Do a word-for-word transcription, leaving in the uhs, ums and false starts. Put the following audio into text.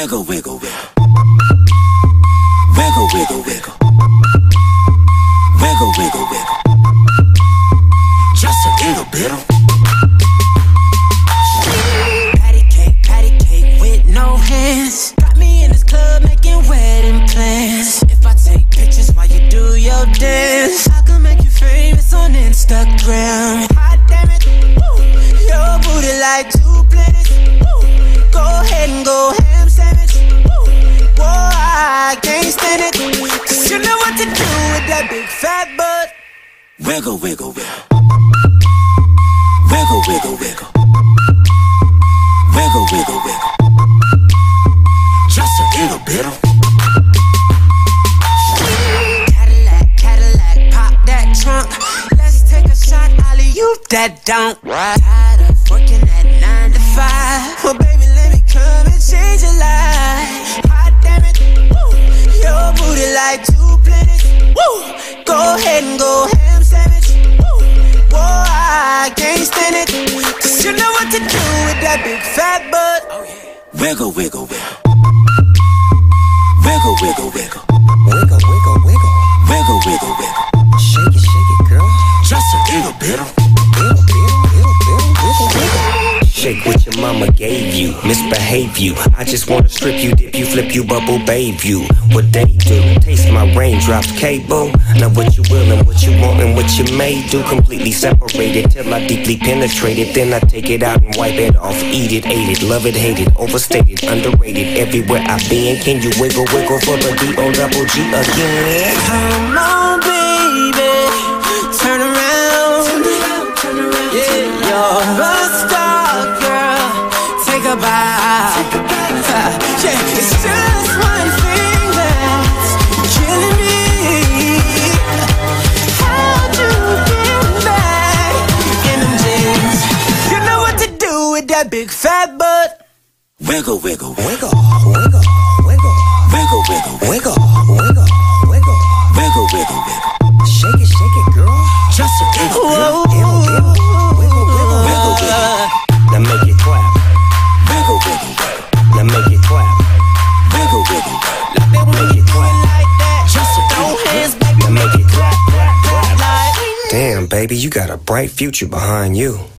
Wiggle, wiggle, wiggle. Wiggle, wiggle, wiggle. Wiggle, wiggle, wiggle. Just a little bit of patty cake, patty cake with no hands. Got me in this club making wedding plans. If I take pictures while you do your dance, I can make you famous on Instagram. Hot damn it, woo. Your booty like two planets. Woo. Go ahead and go ham sandwich. Woo. Whoa, I can't stand it, cause you know what to do with that big fat butt. wiggle, wiggle, wiggle. Wiggle, wiggle, wiggle. Wiggle, wiggle, wiggle. Just a little bit of Cadillac, Cadillac, pop that trunk. Let's take a shot, alley-oop that don't. Tired of working at nine to five. Well, baby, let me come and change your life. Hot damn it, woo. Your booty like two planets. Woo. Go ahead and go ham sandwich. Woo. Whoa, I can't stand it, cause you know what to do with that big fat butt. Oh, yeah. wiggle, wiggle, wiggle. Wiggle, wiggle, wiggle. Wiggle, wiggle, wiggle. Wiggle, wiggle, wiggle. Shake it, shake it, girl. Just a little bit of Wiggle, wiggle, wiggle, wiggle, wiggle. Shake what your mama gave you, misbehave you. I just wanna strip you, dip you, flip you, bubble babe you. What they do, taste my raindrops, cable. Now what you will and what you want and what you may do. Completely separated till I deeply penetrate it. Then I take it out and wipe it off. Eat it, ate it, love it, hate it. Overstated, underrated, everywhere I've been. Can you wiggle, wiggle for the D O double G again? Come on, baby, turn around. Yeah, you're a star, girl. Take a bow. Yeah, it's just one thing that's killing me. How'd you get back in them jeans? You know what to do with that big fat butt. wiggle, wiggle, wiggle. Wiggle, wiggle, wiggle. Wiggle, wiggle, wiggle. Wiggle, wiggle, wiggle. Wiggle, wiggle, wiggle. Shake it, shake it, girl. Just a little bit of Wiggle, wiggle, wiggle, wiggle. wiggle, wiggle. Now make it clap. Wiggle, wiggle, wiggle. Now make it clap. Wiggle, wiggle, wiggle. Make it clap. Just a little Hands, baby, Now make it clap, clap, clap. like. Damn, baby, you got a bright future behind you.